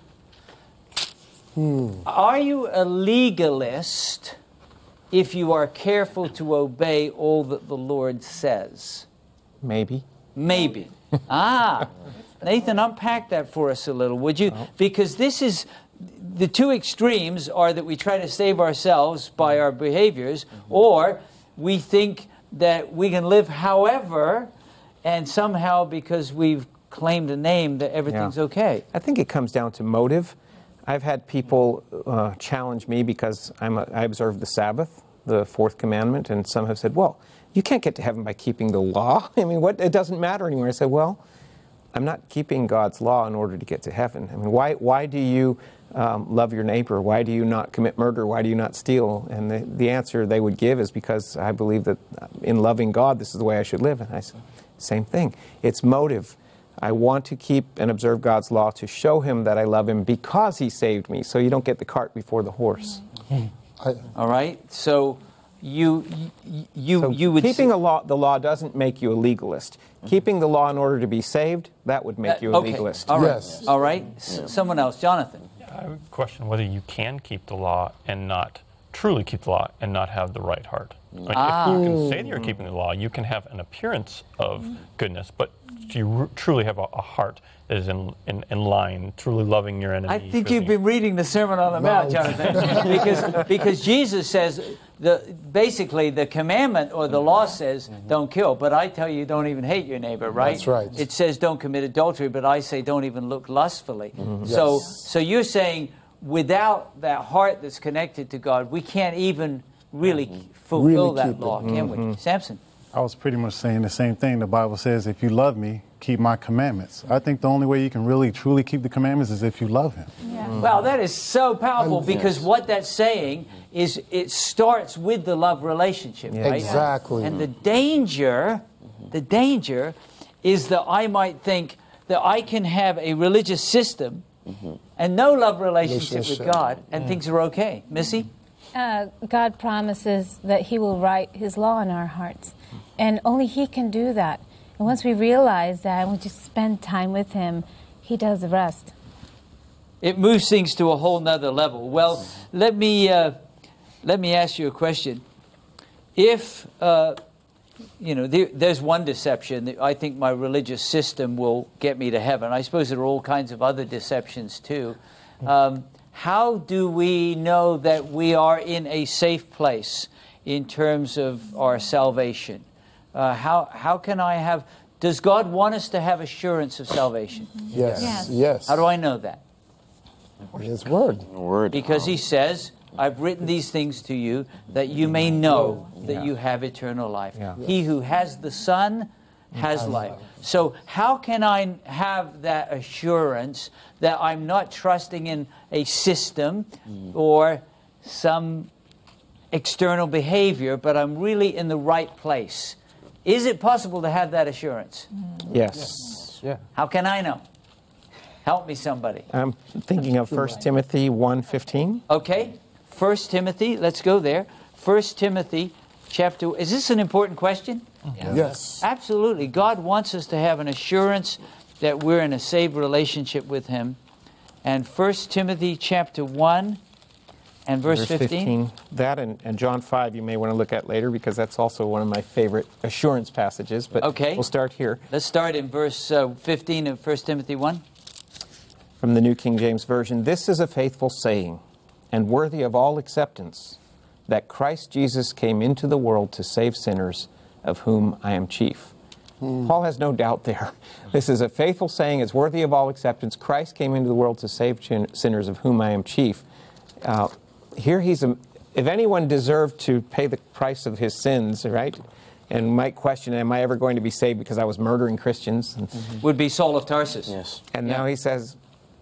Are you a legalist if you are careful to obey all that the Lord says? Maybe. Maybe. Nathan, unpack that for us a little, would you? Because this is, the two extremes are that we try to save ourselves by our behaviors, or we think that we can live however, and somehow because we've claimed a name that everything's okay. I think it comes down to motive. I've had people challenge me because I observe the Sabbath, the fourth commandment, and some have said, well, you can't get to heaven by keeping the law. I mean, it doesn't matter anymore. I said, well, I'm not keeping God's law in order to get to heaven. I mean, why do you love your neighbor? Why do you not commit murder? Why do you not steal? And the answer they would give is because I believe that in loving God, this is the way I should live. And I said, same thing. It's motive. I want to keep and observe God's law to show Him that I love Him because He saved me. So you don't get the cart before the horse. All right. So you would keeping the law doesn't make you a legalist. Keeping the law in order to be saved, that would make you a legalist. All right. Yes. All right. Someone else, Jonathan. I would question whether you can keep the law and not truly keep the law and not have the right heart. Like if you can say that you're keeping the law, you can have an appearance of goodness, but do you truly have a heart that is in line, truly loving your enemy? I think you've been reading the Sermon on the Mount, Jonathan, because Jesus says, basically the commandment or the law says don't kill, but I tell you don't even hate your neighbor, right? That's right. It says don't commit adultery, but I say don't even look lustfully. So you're saying without that heart that's connected to God, we can't even really fulfill that law, can we? Samson? I was pretty much saying the same thing. The Bible says, if you love me, keep my commandments. I think the only way you can really, truly keep the commandments is if you love Him. Well, that is so powerful because what that's saying is it starts with the love relationship, right? Exactly. And the danger is that I might think that I can have a religious system and no love relationship with God and things are okay. Missy? God promises that He will write His law in our hearts. And only He can do that. And once we realize that and we just spend time with Him, He does the rest. It moves things to a whole nother level. Well, let me ask you a question. If, there's one deception that I think my religious system will get me to heaven. I suppose there are all kinds of other deceptions too. How do we know that we are in a safe place in terms of our salvation? How can I have... Does God want us to have assurance of salvation? Yes. How do I know that? His word. Because He says, I've written these things to you that you may know that you have eternal life. He who has the Son has life. So how can I have that assurance that I'm not trusting in a system or some external behavior, but I'm really in the right place? Is it possible to have that assurance? Yes. Yeah. How can I know? Help me, somebody. I'm thinking of 1 Timothy 1:15. Okay. 1 Timothy, let's go there. 1 Timothy chapter... Is this an important question? Yes. Absolutely. God wants us to have an assurance that we're in a saved relationship with Him. And 1 Timothy chapter 1 and verse 15. That and John 5 you may want to look at later because that's also one of my favorite assurance passages. But we'll start here. Let's start in verse 15 of 1 Timothy 1. From the New King James Version, this is a faithful saying and worthy of all acceptance, that Christ Jesus came into the world to save sinners, of whom I am chief. Paul has no doubt there. This is a faithful saying, it's worthy of all acceptance. Christ came into the world to save sinners, of whom I am chief. Here if anyone deserved to pay the price of his sins, right, and might question, am I ever going to be saved because I was murdering Christians? Would be Saul of Tarsus. Yes. And now he says,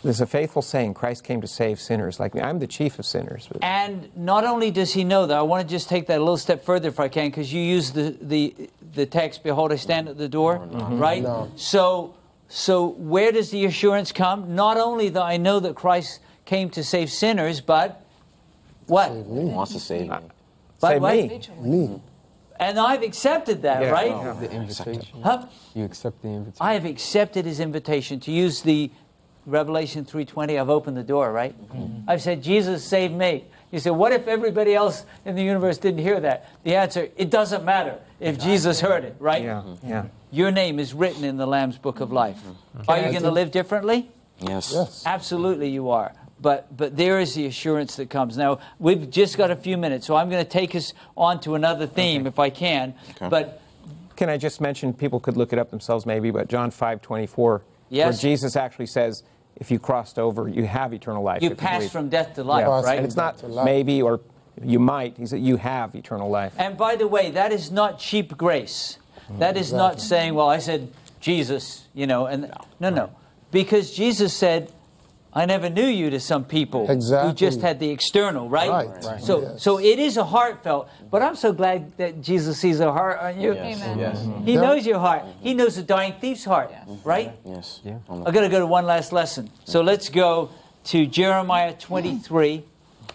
There's a faithful saying, Christ came to save sinners like me. I'm the chief of sinners. And not only does he know that, I want to just take that a little step further if I can, because you use the text, behold, I stand at the door, right? No. So where does the assurance come? Not only that I know that Christ came to save sinners, but what? He wants to save me. But Save what? me. And I've accepted that, right? You have the invitation. Huh? You accept the invitation. I have accepted his invitation to use the Revelation 3:20. I've opened the door, right? I've said, Jesus, save me. You say, what if everybody else in the universe didn't hear that? The answer, it doesn't matter if Jesus heard it, right? Yeah. Your name is written in the Lamb's Book of Life. Are you going to live differently? Yes. Absolutely you are. But there is the assurance that comes. Now, we've just got a few minutes, so I'm going to take us on to another theme if I can. Okay. But Can I just mention, people could look it up themselves maybe, but John 5:24, Yes. where Jesus actually says, if you crossed over, you have eternal life. you if pass believe. from death to life, Yeah. right? And it's not maybe or you might. He said, you have eternal life. And by the way, that is not cheap grace. That is not saying, well, I said Jesus, and no. Because Jesus said, I never knew you to some people who just had the external, right? Right. So it is a heartfelt. But I'm so glad that Jesus sees our heart, aren't you? Amen. Yes. He knows your heart. He knows the dying thief's heart, right? Yes. I've got to go to one last lesson. So let's go to Jeremiah 23.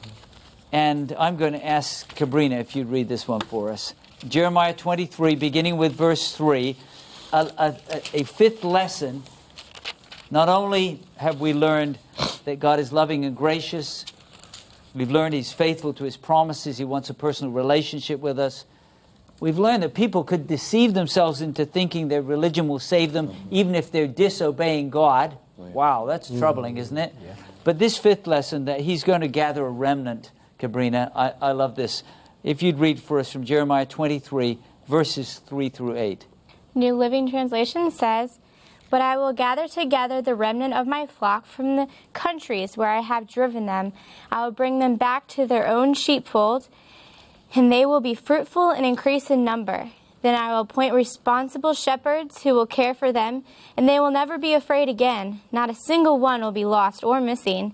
And I'm going to ask Cabrina if you'd read this one for us. Jeremiah 23, beginning with verse 3, a fifth lesson. Not only have we learned that God is loving and gracious, we've learned He's faithful to His promises, He wants a personal relationship with us. We've learned that people could deceive themselves into thinking their religion will save them even if they're disobeying God. Wow, that's troubling, isn't it? Yeah. But this fifth lesson, that He's going to gather a remnant, Cabrina, I love this. If you'd read for us from Jeremiah 23, verses 3 through 8. New Living Translation says, but I will gather together the remnant of my flock from the countries where I have driven them. I will bring them back to their own sheepfold, and they will be fruitful and increase in number. Then I will appoint responsible shepherds who will care for them, and they will never be afraid again. Not a single one will be lost or missing.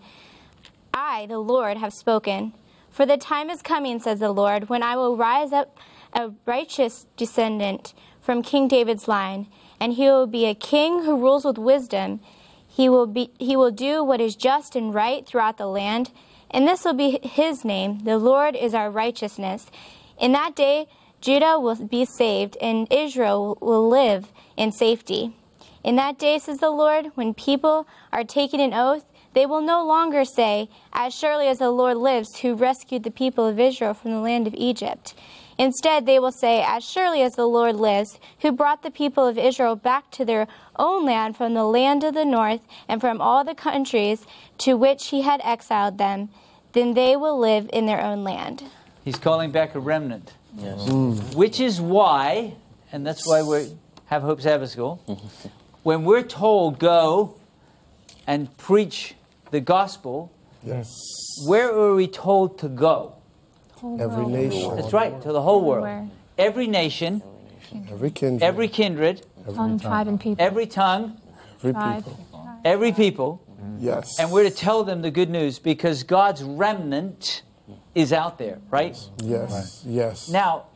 I, the Lord, have spoken. For the time is coming, says the Lord, when I will rise up a righteous descendant from King David's line, and he will be a king who rules with wisdom. He will do what is just and right throughout the land, and this will be his name. The Lord is our righteousness. In that day, Judah will be saved, and Israel will live in safety. In that day, says the Lord, when people are taking an oath, they will no longer say, as surely as the Lord lives, who rescued the people of Israel from the land of Egypt. Instead, they will say, as surely as the Lord lives, who brought the people of Israel back to their own land from the land of the north and from all the countries to which he had exiled them, then they will live in their own land. He's calling back a remnant. Yes. Which is why, and that's why we have Hope Sabbath School, when we're told go and preach the gospel, where are we told to go? Every nation. That's right, to the whole world. Every nation, Every kindred. every kindred, Tongue, tribe, and people. every tongue, Every Tribe. people. every people. Yes. And we're to tell them the good news because God's remnant is out there, right? Yes. Yes. Now,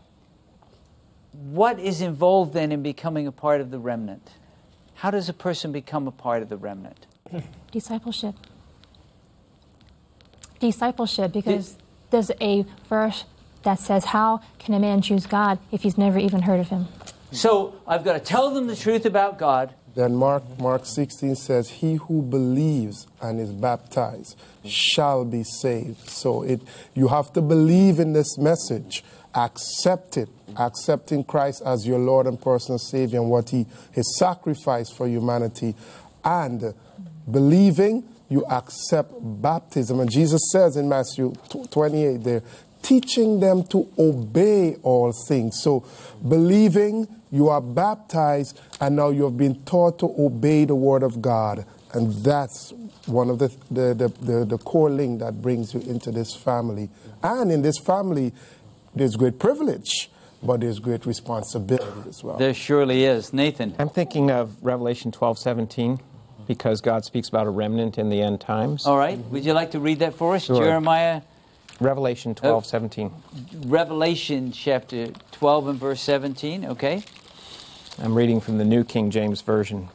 what is involved then in becoming a part of the remnant? How does a person become a part of the remnant? Discipleship. Discipleship, because there's a verse that says, how can a man choose God if he's never even heard of him? So I've got to tell them the truth about God. Then Mark 16 says, he who believes and is baptized shall be saved. So you have to believe in this message, accept it, accepting Christ as your Lord and personal Savior and what his sacrifice for humanity, and believing, you accept baptism. And Jesus says in Matthew 28 there, teaching them to obey all things. So believing, you are baptized, and now you have been taught to obey the word of God. And that's one of the core link that brings you into this family. And in this family, there's great privilege, but there's great responsibility as well. There surely is. Nathan. I'm thinking of Revelation 12:17. because God speaks about a remnant in the end times. All right. Would you like to read that for us? Sure. Jeremiah? Revelation 12:17. Revelation chapter 12 and verse 17. Okay. I'm reading from the New King James Version.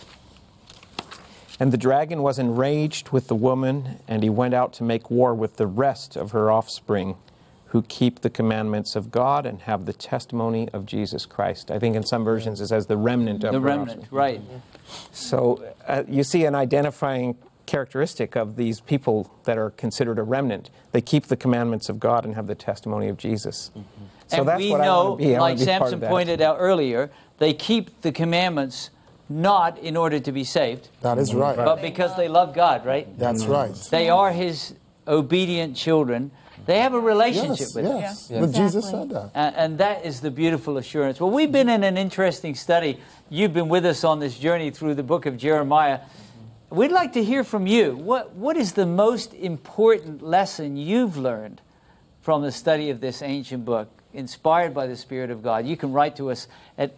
And the dragon was enraged with the woman, and he went out to make war with the rest of her offspring, who keep the commandments of God and have the testimony of Jesus Christ. I think in some versions it says the remnant of her offspring. Right. So you see an identifying characteristic of these people that are considered a remnant. They keep the commandments of God and have the testimony of Jesus. So and that's we what know, I want to be. like Samson pointed out earlier, they keep the commandments not in order to be saved. That is right. But because they love God, right? That's right. They are His obedient children. They have a relationship with Him. Yes, but Jesus said that. And that is the beautiful assurance. Well, we've been in an interesting study. You've been with us on this journey through the book of Jeremiah. We'd like to hear from you. What is the most important lesson you've learned from the study of this ancient book, inspired by the Spirit of God? You can write to us at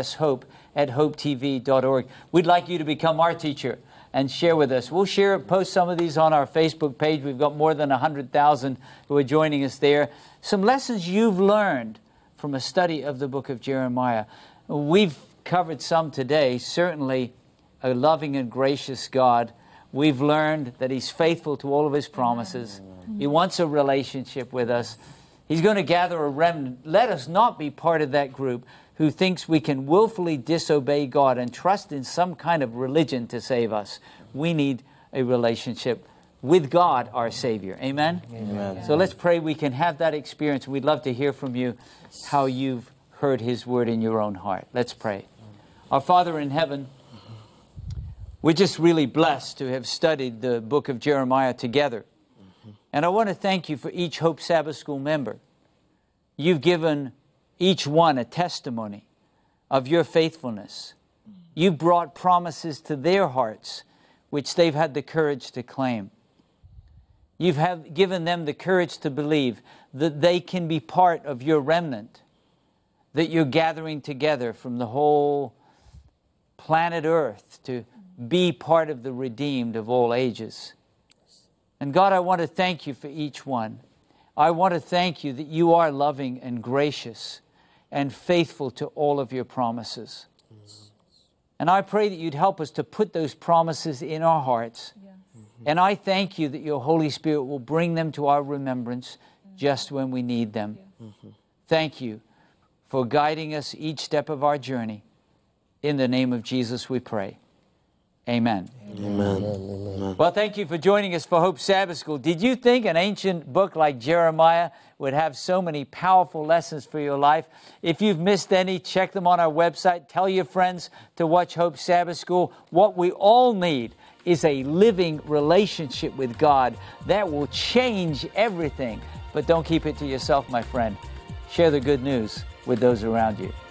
sshope@hopetv.org. We'd like you to become our teacher and share with us. We'll post some of these on our Facebook page. We've got more than 100,000 who are joining us there. Some lessons you've learned from a study of the book of Jeremiah. We've covered some today. Certainly a loving and gracious God. We've learned that He's faithful to all of His promises. He wants a relationship with us. He's going to gather a remnant. Let us not be part of that group who thinks we can willfully disobey God and trust in some kind of religion to save us. We need a relationship with God, our Savior. Amen? Amen. So let's pray we can have that experience. We'd love to hear from you how you've heard His word in your own heart. Let's pray. Our Father in heaven, we're just really blessed to have studied the book of Jeremiah together. And I want to thank you for each Hope Sabbath School member. You've given each one a testimony of your faithfulness. You've brought promises to their hearts, which they've had the courage to claim. You've given them the courage to believe that they can be part of your remnant, that you're gathering together from the whole planet Earth to be part of the redeemed of all ages. And God, I want to thank you for each one. I want to thank you that you are loving and gracious and faithful to all of your promises. And I pray that you'd help us to put those promises in our hearts. And I thank you that your Holy Spirit will bring them to our remembrance just when we need them. Thank you for guiding us each step of our journey. In the name of Jesus we pray. Amen. Amen. Amen. Well, thank you for joining us for Hope Sabbath School. Did you think an ancient book like Jeremiah would have so many powerful lessons for your life? If you've missed any, check them on our website. Tell your friends to watch Hope Sabbath School. What we all need is a living relationship with God that will change everything. But don't keep it to yourself, my friend. Share the good news with those around you.